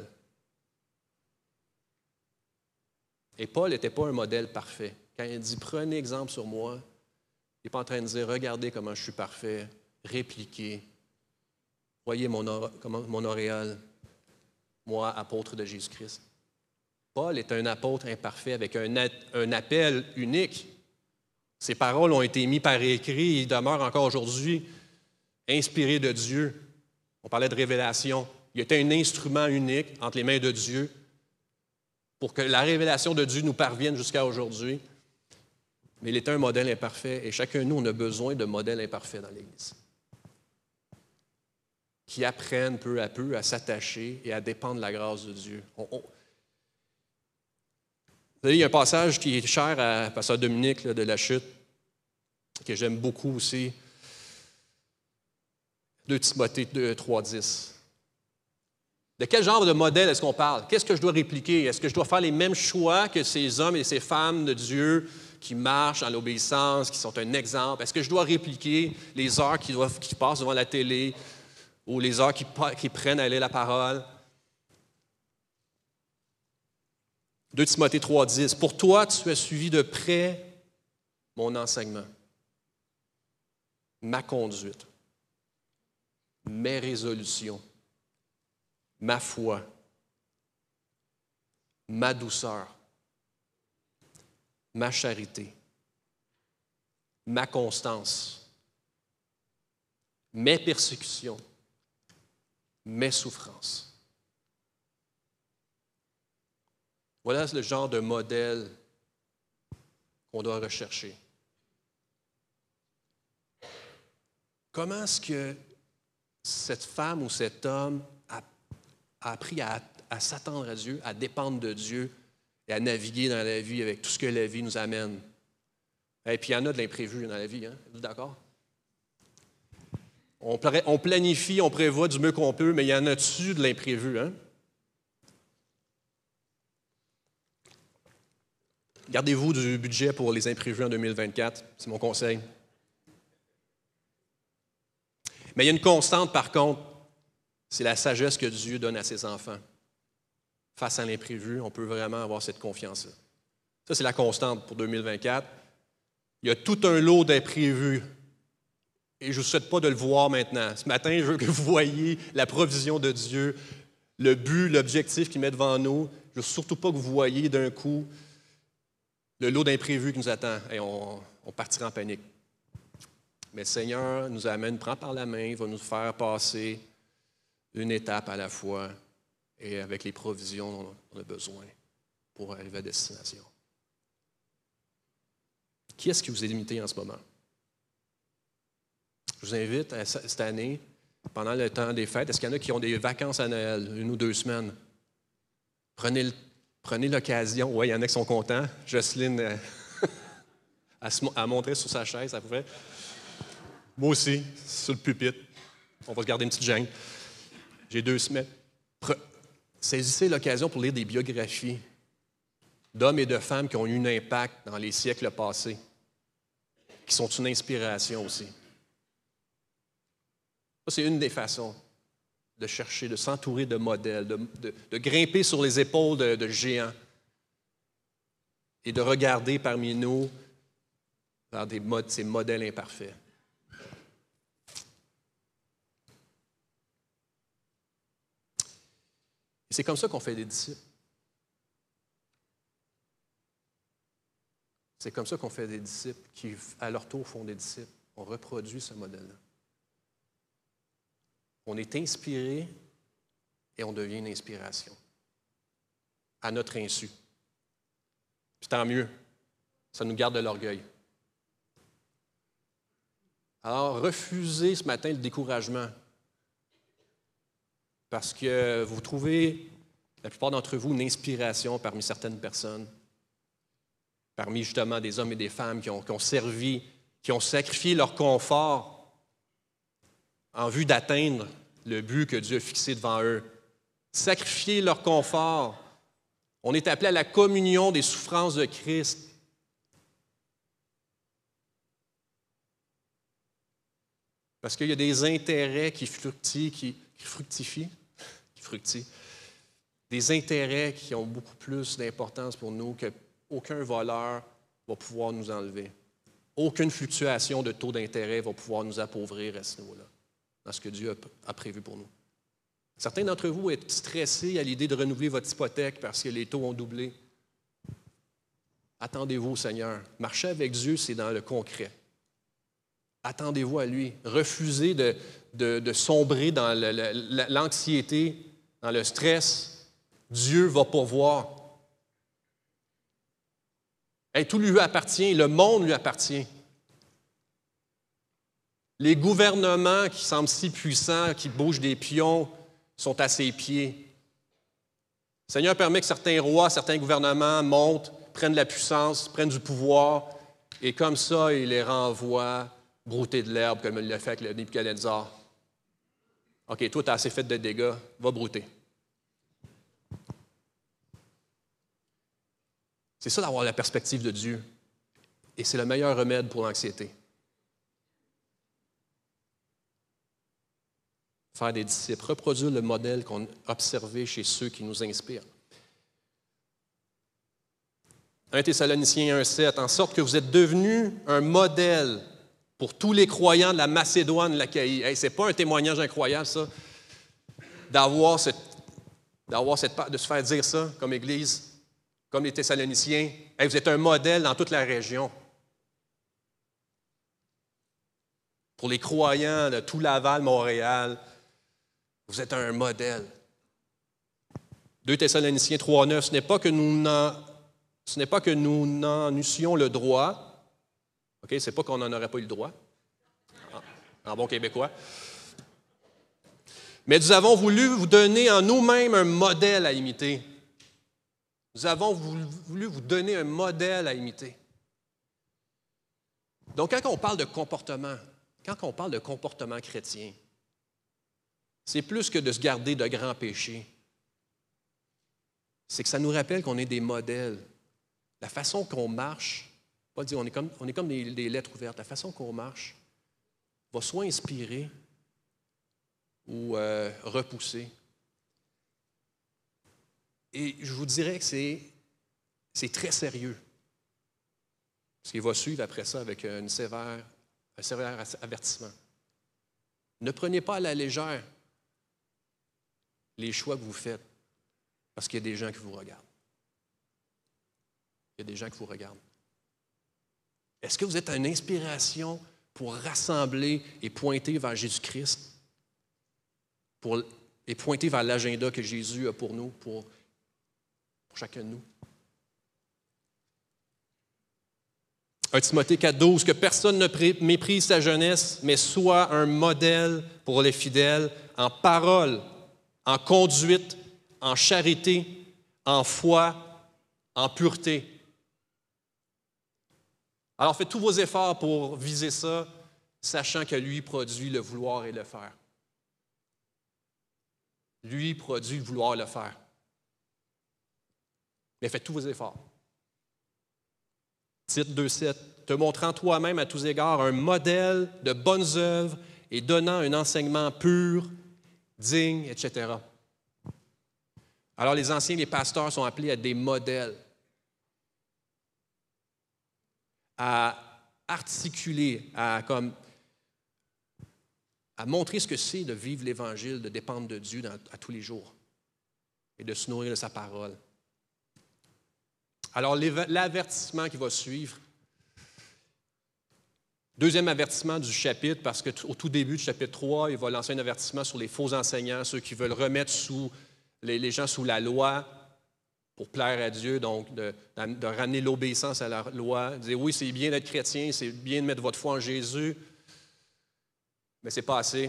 Et Paul n'était pas un modèle parfait. Quand il dit « Prenez exemple sur moi », il n'est pas en train de dire « Regardez comment je suis parfait, répliquez, voyez mon, or, mon auréole, moi, apôtre de Jésus-Christ. » Paul est un apôtre imparfait avec un, un appel unique. Ses paroles ont été mises par écrit et il demeure encore aujourd'hui inspiré de Dieu. On parlait de révélation. Il était un instrument unique entre les mains de Dieu pour que la révélation de Dieu nous parvienne jusqu'à aujourd'hui. Mais il était un modèle imparfait et chacun de nous, on a besoin de modèles imparfaits dans l'Église. qui apprennent peu à peu à s'attacher et à dépendre de la grâce de Dieu. On, on... Vous savez, il y a un passage qui est cher à Pasteur Dominique là, de la Chute, que j'aime beaucoup aussi. deux Timothée trois dix. De quel genre de modèle est-ce qu'on parle? Qu'est-ce que je dois répliquer? Est-ce que je dois faire les mêmes choix que ces hommes et ces femmes de Dieu qui marchent dans l'obéissance, qui sont un exemple? Est-ce que je dois répliquer les heures qui, doivent, qui passent devant la télé ou les heures qui, qui prennent à lire la parole? deux Timothée trois dix. Pour toi, tu as suivi de près mon enseignement, ma conduite, mes résolutions, ma foi, ma douceur, ma charité, ma constance, mes persécutions, mes souffrances. Voilà le genre de modèle qu'on doit rechercher. Comment est-ce que cette femme ou cet homme a, a appris à, à s'attendre à Dieu, à dépendre de Dieu et à naviguer dans la vie avec tout ce que la vie nous amène? Et puis il y en a de l'imprévu dans la vie, hein? Vous êtes d'accord? On, on planifie, on prévoit du mieux qu'on peut, mais il y en a-tu de l'imprévu, hein? Gardez-vous du budget pour les imprévus en deux mille vingt-quatre, c'est mon conseil. Mais il y a une constante, par contre, c'est la sagesse que Dieu donne à ses enfants. Face à l'imprévu, on peut vraiment avoir cette confiance-là. Ça, c'est la constante pour deux mille vingt-quatre. Il y a tout un lot d'imprévus. Et je ne vous souhaite pas de le voir maintenant. Ce matin, je veux que vous voyiez la provision de Dieu, le but, l'objectif qu'il met devant nous. Je ne veux surtout pas que vous voyiez d'un coup le lot d'imprévus qui nous attend. Et on, on partira en panique. Mais le Seigneur nous amène, prend par la main, il va nous faire passer une étape à la fois et avec les provisions dont on a besoin pour arriver à destination. Qui est-ce qui vous est limité en ce moment? Je vous invite à, cette année, pendant le temps des fêtes, est-ce qu'il y en a qui ont des vacances à Noël, une ou deux semaines? Prenez, le, prenez l'occasion. Oui, il y en a qui sont contents. Jocelyne euh, a, a montré sur sa chaise, ça pouvait. Moi aussi, sur le pupitre. On va se garder une petite gêne. J'ai deux semaines. Pre- Saisissez l'occasion pour lire des biographies d'hommes et de femmes qui ont eu un impact dans les siècles passés, qui sont une inspiration aussi. Ça, c'est une des façons de chercher, de s'entourer de modèles, de, de, de grimper sur les épaules de, de géants et de regarder parmi nous vers des modes, ces modèles imparfaits. Et c'est comme ça qu'on fait des disciples. C'est comme ça qu'on fait des disciples qui, à leur tour, font des disciples. On reproduit ce modèle-là. On est inspiré et on devient une inspiration. À notre insu. Puis tant mieux. Ça nous garde de l'orgueil. Alors, refusez ce matin le découragement. Parce que vous trouvez, la plupart d'entre vous, une inspiration parmi certaines personnes. Parmi justement des hommes et des femmes qui ont, qui ont servi, qui ont sacrifié leur confort en vue d'atteindre le but que Dieu a fixé devant eux. Sacrifier leur confort. On est appelé à la communion des souffrances de Christ. Parce qu'il y a des intérêts qui fructifient, qui, qui fructifient, qui fructifient, des intérêts qui ont beaucoup plus d'importance pour nous qu'aucun voleur va pouvoir nous enlever. Aucune fluctuation de taux d'intérêt va pouvoir nous appauvrir à ce niveau-là, dans ce que Dieu a prévu pour nous. Certains d'entre vous êtes stressés à l'idée de renouveler votre hypothèque parce que les taux ont doublé. Attendez-vous au Seigneur. Marcher avec Dieu, c'est dans le concret. Attendez-vous à lui. Refusez de, de, de sombrer dans le, le, l'anxiété, dans le stress. Dieu va pourvoir. Et tout lui appartient, le monde lui appartient. Les gouvernements qui semblent si puissants, qui bougent des pions, sont à ses pieds. Le Seigneur permet que certains rois, certains gouvernements montent, prennent de la puissance, prennent du pouvoir, et comme ça, il les renvoie brouter de l'herbe, comme il l'a fait avec le Nebuchadnezzar. OK, toi, tu as assez fait de dégâts, va brouter. C'est ça d'avoir la perspective de Dieu. Et c'est le meilleur remède pour l'anxiété. Faire des disciples, reproduire le modèle qu'on a observé chez ceux qui nous inspirent. un Thessaloniciens un sept, en sorte que vous êtes devenus un modèle pour tous les croyants de la Macédoine, de l'Achaïe. Hey, ce n'est pas un témoignage incroyable, ça, d'avoir cette, d'avoir cette, de se faire dire ça comme Église, comme les Thessaloniciens. Hey, vous êtes un modèle dans toute la région. Pour les croyants de tout Laval, Montréal, vous êtes un modèle. deux Thessaloniciens trois neuf, ce n'est pas que nous n'en, ce n'est pas que nous n'en eussions le droit. OK, c'est pas qu'on n'en aurait pas eu le droit, en, en bon québécois. Mais nous avons voulu vous donner en nous-mêmes un modèle à imiter. Nous avons voulu vous donner un modèle à imiter. Donc, quand on parle de comportement, quand on parle de comportement chrétien, c'est plus que de se garder de grands péchés. C'est que ça nous rappelle qu'on est des modèles. La façon qu'on marche, pas dire on est comme, on est comme des, des lettres ouvertes, la façon qu'on marche va soit inspirer ou euh, repousser. Et je vous dirais que c'est, c'est très sérieux. Ce qui va suivre après ça avec une sévère, un sévère avertissement. Ne prenez pas à la légère les choix que vous faites, parce qu'il y a des gens qui vous regardent. Il y a des gens qui vous regardent. Est-ce que vous êtes une inspiration pour rassembler et pointer vers Jésus-Christ, pour, et pointer vers l'agenda que Jésus a pour nous, pour, pour chacun de nous? un Timothée quatre douze, que personne ne méprise sa jeunesse, mais soit un modèle pour les fidèles en parole, en conduite, en charité, en foi, en pureté. Alors faites tous vos efforts pour viser ça, sachant que lui produit le vouloir et le faire. Lui produit le vouloir et le faire. Mais faites tous vos efforts. Tite deux sept, te montrant toi-même à tous égards un modèle de bonnes œuvres et donnant un enseignement pur, digne, et cetera. Alors les anciens, les pasteurs sont appelés à être des modèles, à articuler, à, comme, à montrer ce que c'est de vivre l'Évangile, de dépendre de Dieu dans, à tous les jours et de se nourrir de sa parole. Alors, l'avertissement qui va suivre, deuxième avertissement du chapitre, parce qu'au tout début du chapitre trois, il va lancer un avertissement sur les faux enseignants, ceux qui veulent remettre sous, les, les gens sous la loi pour plaire à Dieu, donc de, de ramener l'obéissance à la loi, de dire oui, c'est bien d'être chrétien, c'est bien de mettre votre foi en Jésus, mais ce n'est pas assez.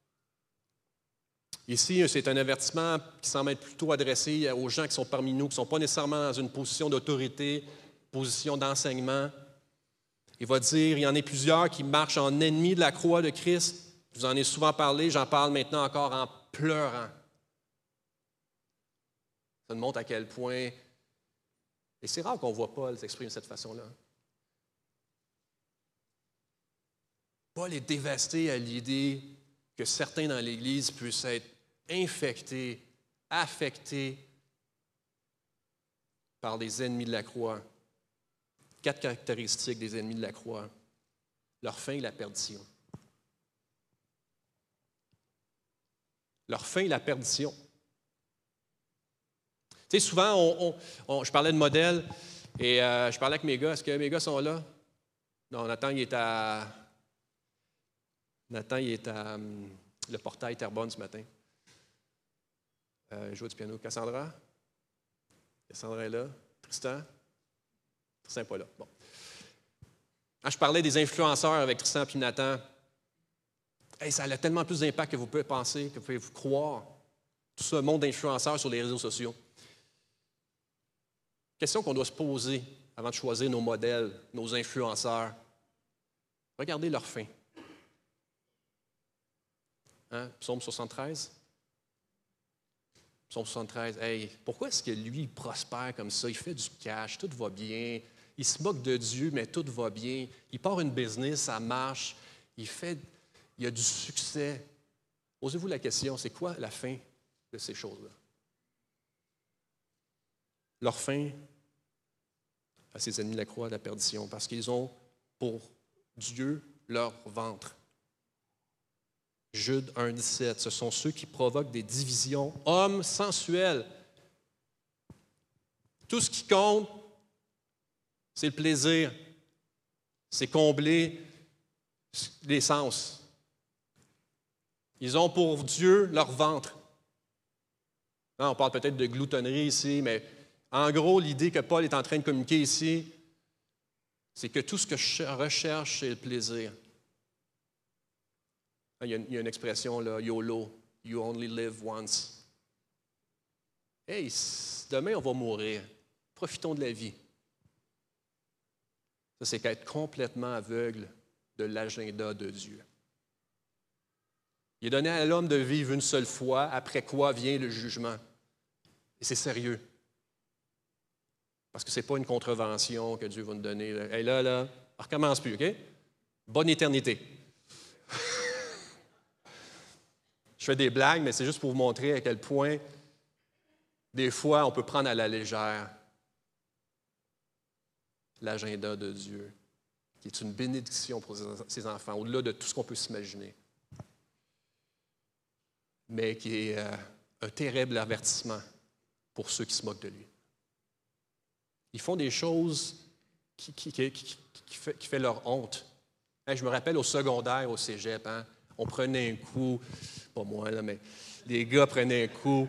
Ici, c'est un avertissement qui semble être plutôt adressé aux gens qui sont parmi nous, qui ne sont pas nécessairement dans une position d'autorité, position d'enseignement. Il va dire, il y en a plusieurs qui marchent en ennemis de la croix de Christ. Je vous en ai souvent parlé, j'en parle maintenant encore en pleurant. Ça nous montre à quel point, et c'est rare qu'on voit Paul s'exprimer de cette façon-là. Paul est dévasté à l'idée que certains dans l'Église puissent être infectés, affectés par des ennemis de la croix. Quatre caractéristiques des ennemis de la croix. Leur fin et la perdition. Leur fin et la perdition. Tu sais, souvent, on, on, on, je parlais de modèles et euh, je parlais avec mes gars. Est-ce que mes gars sont là? Non, Nathan, il est à... Nathan, il est à um, le portail Terrebonne ce matin. Euh, il joue du piano. Cassandra? Cassandra est là. Tristan? Tristan n'est pas là. Bon. Quand je parlais des influenceurs avec Tristan et Nathan, Hey, ça a tellement plus d'impact que vous pouvez penser, que vous pouvez vous croire. Tout ce monde d'influenceurs sur les réseaux sociaux. Question qu'on doit se poser avant de choisir nos modèles, nos influenceurs. Regardez leur fin. Hein? Psaume soixante-treize. Psaume soixante-treize. Hey, pourquoi est-ce que lui, il prospère comme ça? Il fait du cash, tout va bien. Il se moque de Dieu, mais tout va bien. Il part une business, ça marche. Il fait, il a du succès. Posez-vous la question, c'est quoi la fin de ces choses-là? Leur fin à ses ennemis de la croix de la perdition, parce qu'ils ont pour Dieu leur ventre. Jude un, dix-sept, ce sont ceux qui provoquent des divisions, hommes sensuels. Tout ce qui compte, c'est le plaisir, c'est combler les sens. Ils ont pour Dieu leur ventre. Non, on parle peut-être de gloutonnerie ici, mais en gros, l'idée que Paul est en train de communiquer ici, c'est que tout ce que je recherche, c'est le plaisir. Il y a une, il y a une expression, là, YOLO, you only live once. Hey, demain, on va mourir. Profitons de la vie. Ça, c'est qu'être complètement aveugle de l'agenda de Dieu. Il est donné à l'homme de vivre une seule fois, après quoi vient le jugement. Et c'est sérieux. Parce que ce n'est pas une contravention que Dieu va nous donner. Là, hey, là, là, on ne recommence plus, OK? Bonne éternité. Je fais des blagues, mais c'est juste pour vous montrer à quel point, des fois, on peut prendre à la légère l'agenda de Dieu, qui est une bénédiction pour ses enfants, au-delà de tout ce qu'on peut s'imaginer, mais qui est euh, un terrible avertissement pour ceux qui se moquent de lui. Ils font des choses qui, qui, qui, qui, qui, fait, qui fait leur honte. Hein, je me rappelle au secondaire, au cégep, hein, on prenait un coup, pas moi, là, mais les gars prenaient un coup.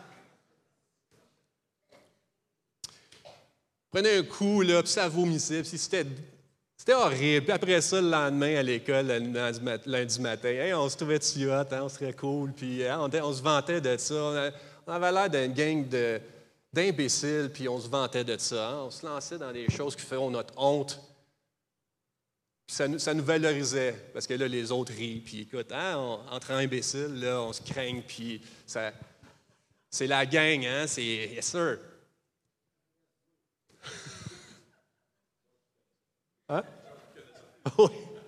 Prenaient un coup, là, puis ça vomissait, puis c'était, c'était horrible. Puis après ça, le lendemain, à l'école, lundi, lundi matin, hey, on se trouvait-tu hot, hein, on serait cool, puis hein, on, on se vantait de ça. On avait l'air d'une gang de... d'imbéciles, puis on se vantait de ça. Hein? On se lançait dans des choses qui feront notre honte. Puis ça, ça nous valorisait, parce que là, les autres rient. Puis écoute, hein, on, entre imbéciles, là, on se craigne, puis ça, c'est la gang, hein? C'est yes, sir. Hein? Oui.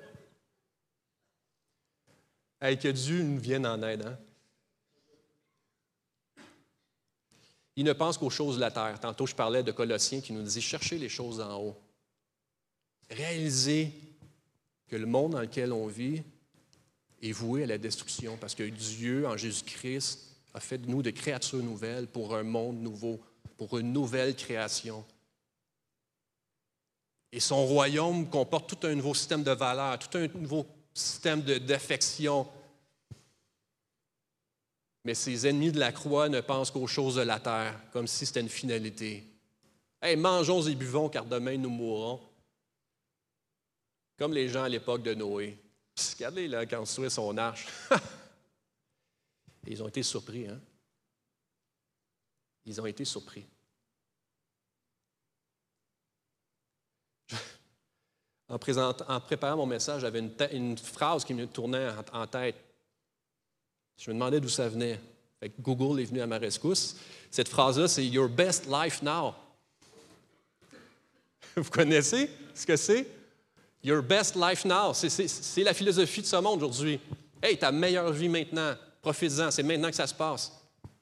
Hey, que Dieu nous vienne en aide, hein? Ils ne pensent qu'aux choses de la terre. Tantôt, je parlais de Colossiens qui nous disait « Cherchez les choses en haut ». Réalisez que le monde dans lequel on vit est voué à la destruction parce que Dieu, en Jésus-Christ, a fait de nous des créatures nouvelles pour un monde nouveau, pour une nouvelle création. Et son royaume comporte tout un nouveau système de valeurs, tout un nouveau système de, d'affection. Mais ses ennemis de la croix ne pensent qu'aux choses de la terre, comme si c'était une finalité. « Hey, mangeons et buvons, car demain nous mourrons. » Comme les gens à l'époque de Noé. Puis, regardez, là, quand on construisait son arche. Ils ont été surpris, hein? Ils ont été surpris. En, présentant, en préparant mon message, j'avais une, une phrase qui me tournait en, en tête. Je me demandais d'où ça venait. Fait que Google est venu à ma rescousse. Cette phrase-là, c'est « Your best life now ». Vous connaissez ce que c'est? « Your best life now ». C'est, c'est, c'est la philosophie de ce monde aujourd'hui. « Hey, ta meilleure vie maintenant. Profites-en. C'est maintenant que ça se passe. »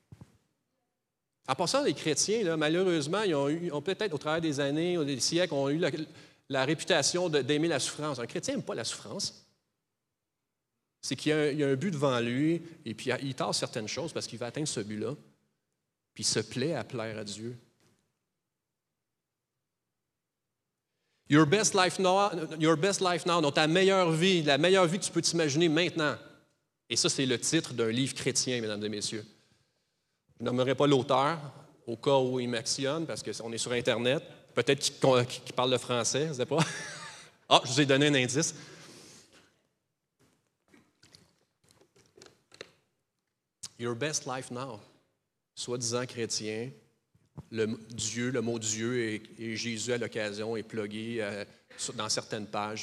En passant, les chrétiens, là, malheureusement, ils ont, eu, ont peut-être, au travers des années, ou des siècles, ont eu la, la réputation de, d'aimer la souffrance. Un chrétien n'aime pas la souffrance. C'est qu'il y a, un, il y a un but devant lui, et puis il tente certaines choses parce qu'il va atteindre ce but-là, puis il se plaît à plaire à Dieu. Your best life now, your best life now, donc ta meilleure vie, la meilleure vie que tu peux t'imaginer maintenant. Et ça, c'est le titre d'un livre chrétien, mesdames et messieurs. Je n'aimerais pas l'auteur, au cas où il m'actionne, parce qu'on est sur Internet. Peut-être qu'il, qu'il parle le français, je ne sais pas. Ah, je vous ai donné un indice. Your best life now. Soi-disant chrétien, le Dieu, le mot Dieu et, et Jésus à l'occasion est plugué euh, dans certaines pages.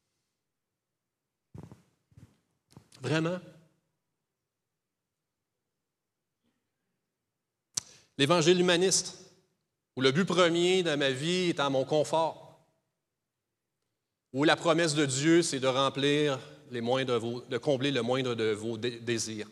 Vraiment? L'évangile humaniste, où le but premier de ma vie est en mon confort, où la promesse de Dieu, c'est de remplir les moindres de vos, de combler le moindre de vos dé- désirs.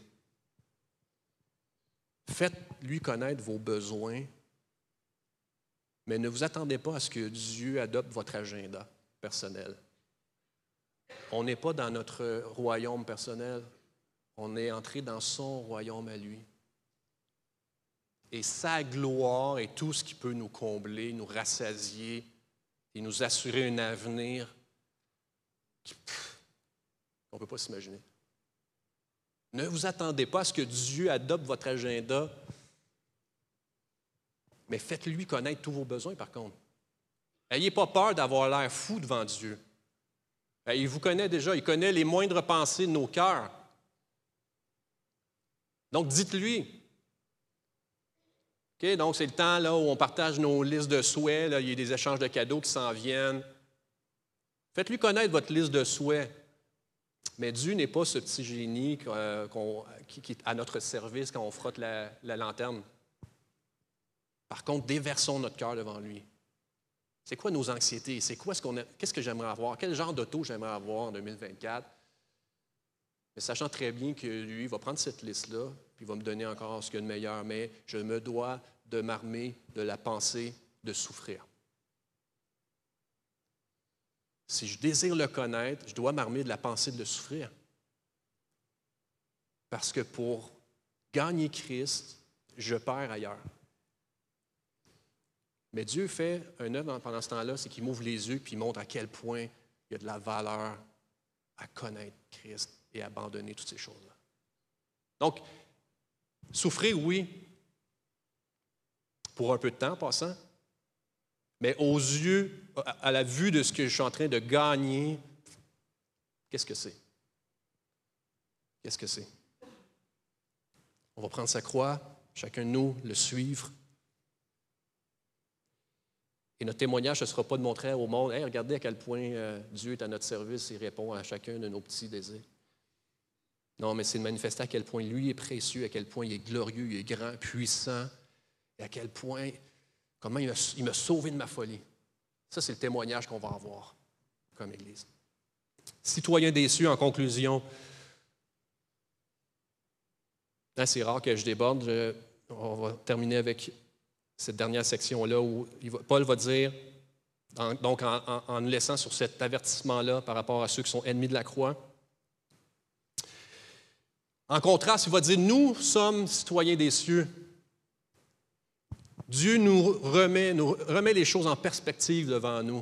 Faites-lui connaître vos besoins, mais ne vous attendez pas à ce que Dieu adopte votre agenda personnel. On n'est pas dans notre royaume personnel, on est entré dans son royaume à lui. Et sa gloire est tout ce qui peut nous combler, nous rassasier et nous assurer un avenir qu'on ne peut pas s'imaginer. Ne vous attendez pas à ce que Dieu adopte votre agenda, mais faites-lui connaître tous vos besoins, par contre. N'ayez pas peur d'avoir l'air fou devant Dieu. Il vous connaît déjà, il connaît les moindres pensées de nos cœurs. Donc, dites-lui. Okay, donc, c'est le temps là, où on partage nos listes de souhaits. Là, il y a des échanges de cadeaux qui s'en viennent. Faites-lui connaître votre liste de souhaits. Mais Dieu n'est pas ce petit génie euh, qu'on, qui, qui est à notre service quand on frotte la, la lanterne. Par contre, déversons notre cœur devant lui. C'est quoi nos anxiétés? C'est quoi ce qu'on a, qu'est-ce que j'aimerais avoir? Quel genre d'auto j'aimerais avoir en deux mille vingt-quatre? Mais sachant très bien que lui va prendre cette liste-là, puis il va me donner encore ce qu'il y a de meilleur, mais je me dois de m'armer de la pensée de souffrir. Si je désire le connaître, je dois m'armer de la pensée de le souffrir. Parce que pour gagner Christ, je perds ailleurs. Mais Dieu fait un œuvre pendant ce temps-là, c'est qu'il m'ouvre les yeux puis il montre à quel point il y a de la valeur à connaître Christ et abandonner toutes ces choses-là. Donc, souffrir, oui, pour un peu de temps en passant, mais aux yeux, à la vue de ce que je suis en train de gagner, qu'est-ce que c'est? Qu'est-ce que c'est? On va prendre sa croix, chacun de nous, le suivre. Et notre témoignage, ce ne sera pas de montrer au monde, hey, regardez à quel point euh, Dieu est à notre service et répond à chacun de nos petits désirs. Non, mais c'est de manifester à quel point lui est précieux, à quel point il est glorieux, il est grand, puissant, et à quel point, comment il m'a, il m'a sauvé de ma folie. Ça, c'est le témoignage qu'on va avoir comme Église. Citoyens déçus, en conclusion. Là, c'est rare que je déborde. Je, on va terminer avec cette dernière section-là où il va, Paul va dire, en, donc en, en, en nous laissant sur cet avertissement-là par rapport à ceux qui sont ennemis de la croix. En contraste, il va dire, nous sommes citoyens des cieux. Dieu nous remet, nous remet les choses en perspective devant nous.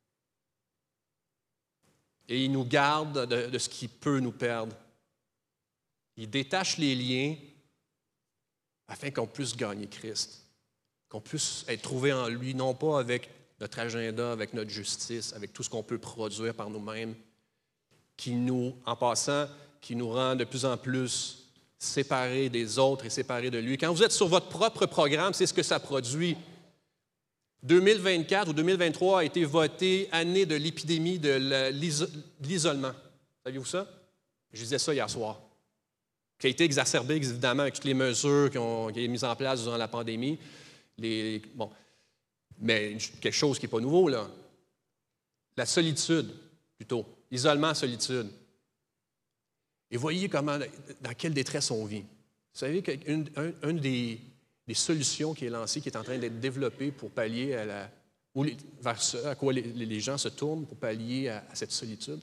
Et il nous garde de, de ce qui peut nous perdre. Il détache les liens afin qu'on puisse gagner Christ, qu'on puisse être trouvé en lui, non pas avec notre agenda, avec notre justice, avec tout ce qu'on peut produire par nous-mêmes, qui nous, en passant, qui nous rend de plus en plus séparés des autres et séparés de lui. Quand vous êtes sur votre propre programme, c'est ce que ça produit. deux mille vingt-quatre ou deux mille vingt-trois a été voté année de l'épidémie de l'isolement. Saviez-vous ça? Je disais ça hier soir. Qui a été exacerbé, évidemment, avec toutes les mesures qui ont, qui ont été mises en place durant la pandémie. Les, bon, mais quelque chose qui n'est pas nouveau, là. La solitude, plutôt. Isolement, solitude. Et voyez comment, dans quelle détresse on vit. Vous savez qu'une un, une des, des solutions qui est lancée, qui est en train d'être développée pour pallier à la, ou les, vers ce à quoi les, les gens se tournent pour pallier à, à cette solitude,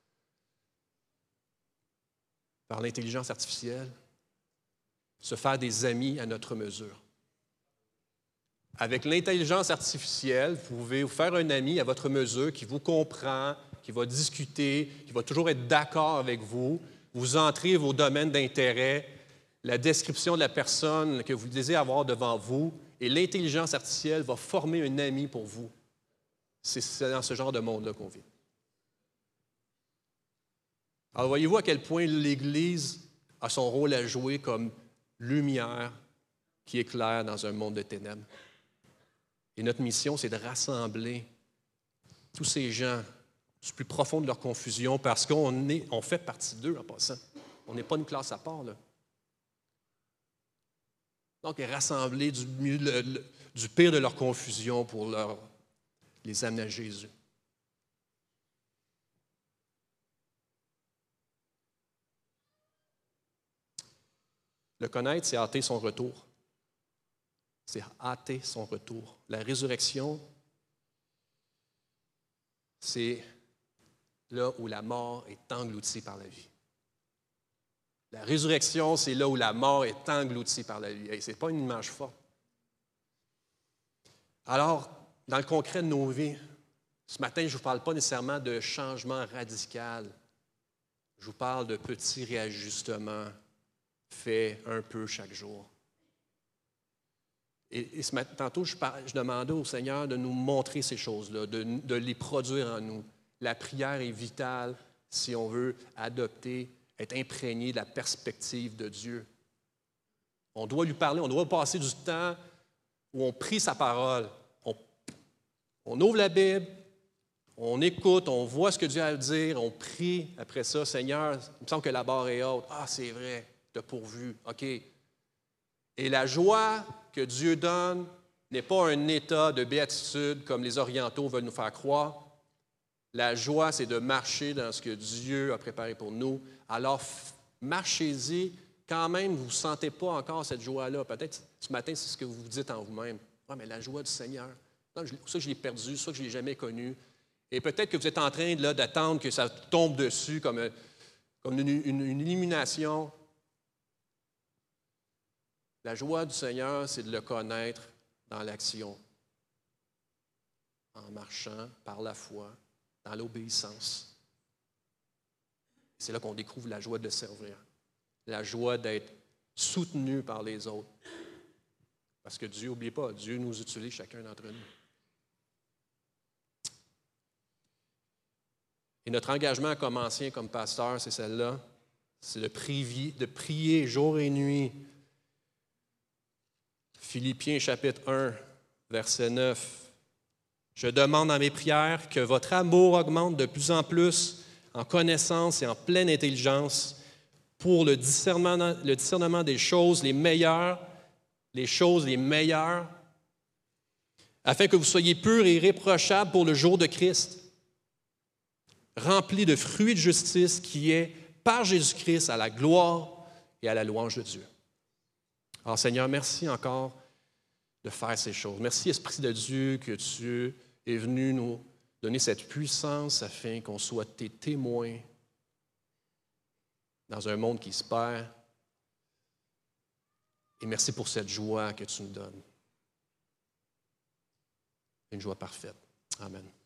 par l'intelligence artificielle, se faire des amis à notre mesure. Avec l'intelligence artificielle, vous pouvez vous faire un ami à votre mesure qui vous comprend, qui va discuter, qui va toujours être d'accord avec vous. Vous entrez vos domaines d'intérêt, la description de la personne que vous désirez avoir devant vous, et l'intelligence artificielle va former un ami pour vous. C'est dans ce genre de monde-là qu'on vit. Alors, voyez-vous à quel point l'Église a son rôle à jouer comme lumière qui éclaire dans un monde de ténèbres. Et notre mission, c'est de rassembler tous ces gens du plus profond de leur confusion parce qu'on est, on fait partie d'eux en passant. On n'est pas une classe à part, là. Donc, rassembler du, mieux, le, le, du pire de leur confusion pour leur, les amener à Jésus. Le connaître, c'est hâter son retour. C'est hâter son retour. La résurrection, c'est là où la mort est engloutie par la vie. La résurrection, c'est là où la mort est engloutie par la vie. Hey, ce n'est pas une image forte. Alors, dans le concret de nos vies, ce matin, je ne vous parle pas nécessairement de changement radical. Je vous parle de petits réajustements faits un peu chaque jour. Et, et ce matin, tantôt, je, par, je demandais au Seigneur de nous montrer ces choses-là, de, de les produire en nous. La prière est vitale si on veut adopter, être imprégné de la perspective de Dieu. On doit lui parler, on doit passer du temps où on prie sa parole. On, on ouvre la Bible, on écoute, on voit ce que Dieu a à dire, on prie. Après ça, Seigneur, il me semble que la barre est haute. Ah, c'est vrai, tu as pourvu. OK. Et la joie que Dieu donne n'est pas un état de béatitude comme les Orientaux veulent nous faire croire. La joie, c'est de marcher dans ce que Dieu a préparé pour nous. Alors, marchez-y. Quand même, vous ne sentez pas encore cette joie-là. Peut-être ce matin, c'est ce que vous vous dites en vous-même. « Ah, mais la joie du Seigneur, non, soit je l'ai perdue, soit je ne l'ai jamais connue. » Et peut-être que vous êtes en train là, d'attendre que ça tombe dessus comme, comme une, une, une illumination. La joie du Seigneur, c'est de le connaître dans l'action, en marchant par la foi, dans l'obéissance. C'est là qu'on découvre la joie de le servir, la joie d'être soutenu par les autres. Parce que Dieu, n'oubliez pas, Dieu nous utilise chacun d'entre nous. Et notre engagement comme ancien, comme pasteur, c'est celle-là, c'est de prier, de prier jour et nuit. Philippiens chapitre un, verset neuf. Je demande dans mes prières que votre amour augmente de plus en plus en connaissance et en pleine intelligence pour le discernement, le discernement des choses les meilleures, les choses les meilleures, afin que vous soyez purs et irréprochables pour le jour de Christ, remplis de fruits de justice qui est, par Jésus-Christ, à la gloire et à la louange de Dieu. Alors, Seigneur, merci encore de faire ces choses. Merci, Esprit de Dieu, que tu es venu nous donner cette puissance afin qu'on soit tes témoins dans un monde qui se perd. Et merci pour cette joie que tu nous donnes. Une joie parfaite. Amen.